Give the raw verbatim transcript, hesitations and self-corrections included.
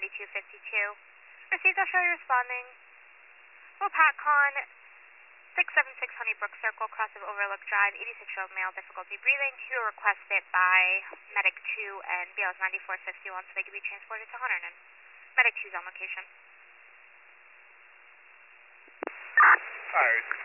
thirty-two fifty-two. Received, I'll show you responding. Well, PatCon, six seven six Honeybrook Circle, cross of Overlook Drive, eighty-six-year-old male, difficulty breathing. You were requested by Medic two and B L S ninety-four fifty-one so they can be transported to Hunterdon. Medic two's on location. Alright.